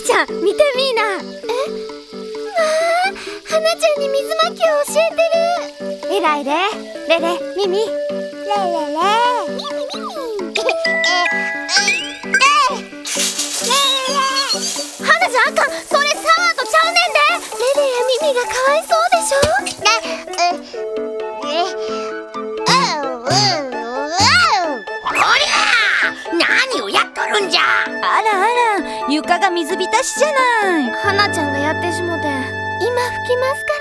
ちゃん見てみーな。はなちゃんに水まきを教えてる。えらいで。レレミミレレレミミミミはなちゃんあかん、それサワーとちゃうねんで。レレやミミがかわいそうでしょ。 何をやっとるんじゃ。 あらあら、床が水浸しじゃない。 はなちゃんがやってしもて、今拭きますから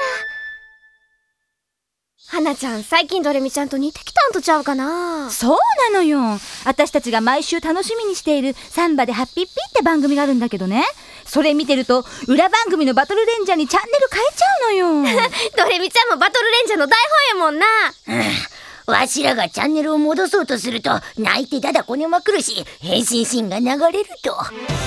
。はなちゃん最近ドレミちゃんと似てきたんとちゃうかな。 そうなのよ。私たちが毎週楽しみにしているサンバでハッピッピって番組があるんだけどね、それ見てると裏番組のバトルレンジャーにチャンネル変えちゃうのよ。 ドレミちゃんもバトルレンジャーの台本やもんな。 わしらがチャンネルを戻そうとすると泣いてだだこねまくるし、変身シーンが流れると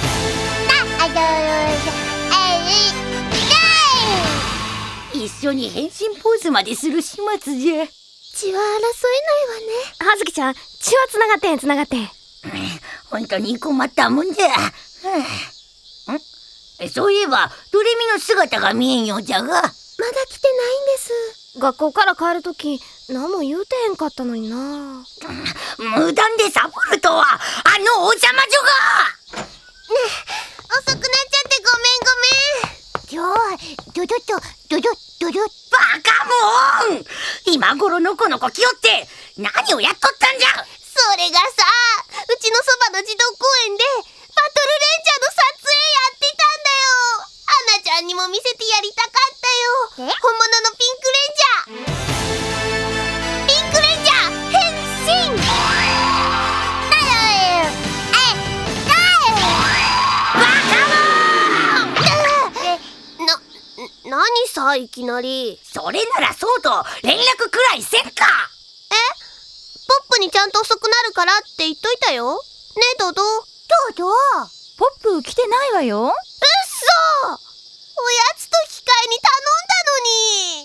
一緒に変身ポーズまでする始末じゃ。 血は争えないわね。はずきちゃん、血はつながってんつながってん。 本当に困ったもんじゃ。そういえばドレミの姿が見えんようじゃが。 まだ来てないんです。学校から帰るとき何も言うてへんかったのにな。 無断でサボるとはあのお邪魔女が。 遅くなっちゃってごめんごめん。 今日はドドバカモン、今頃のこのこきよって何をやっとったんじゃ。 それがさ、うちのそばの児童公園でバトルレンジャーの撮影やってたんだよ。アナちゃんにも見せてやりたかったよ。本物のピンクレンジャー。ピンクレンジャー変身。何さ、いきなり。 それならそうと連絡くらいせんか。 ポップにちゃんと遅くなるからって言っといたよ。ねえドド。 ポップ来てないわよ。 うっそー、おやつと引き換えに頼んだのに。